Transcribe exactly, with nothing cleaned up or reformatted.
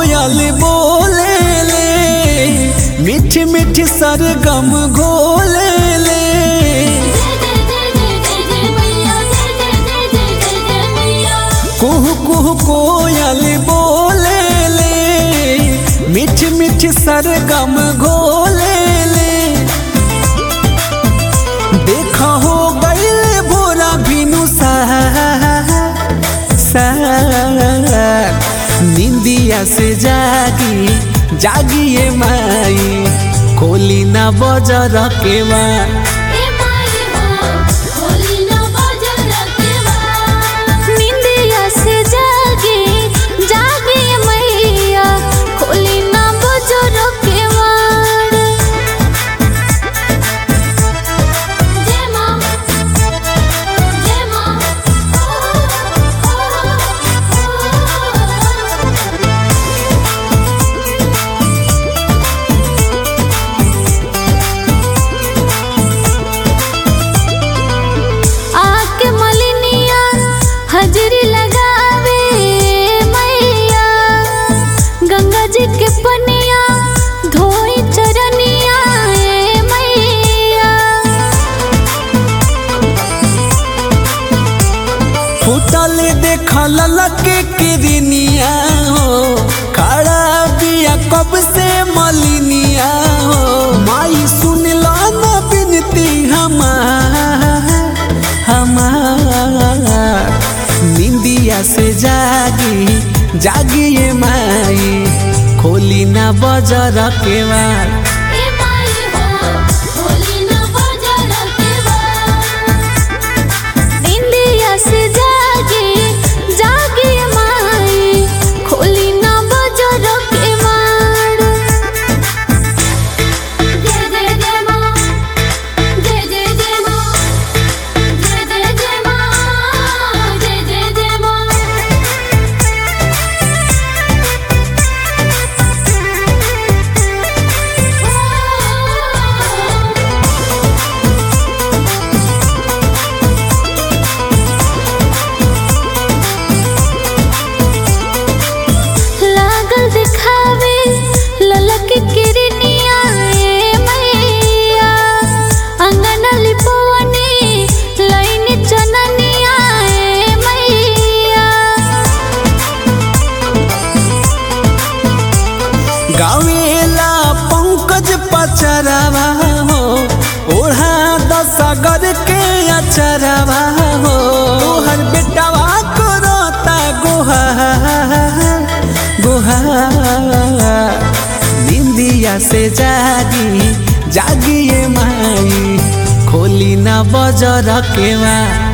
कोयल बोले ले, मीठी मीठी सरगम घोले ले। कुहू कुहू कोयल बोले ले, मीठी मीठी सरगम घोले ले। देखा हो गईल भोरा बिनु निंदिया से जागी जागिए माई, खोली ना बजर के माँ। हजरी लगावे मैया, गंगा जी के पनिया धोई चरनिया ए मैया। फुटल देखा ललके किरनिया हो, खड़ा बिया कब से मलिनिया हो। माई सुन ला ना बिनती हमार हमार, निंदिया से जागी जागिए माई, खोली ना बजर के माँ। निंदिया से जागी जागिए माई, खोली ना बजर के माँ। जय जय जय माँ, जय जय जय माँ, जय जय जय माँ, जय जय जय माँ। लागल दिखावे ललक किरनिया ए मैया, अंगन लिपवनी लाइन चननिया ए मैया। गावेला पंकज पचरवा हो, ओढ़ा दसगर के अचरवा हो। तोहर बेटवा को रोता गोहा गोहा, निंदिया से जागी जागिए माई, खोली ना बजर के माँ।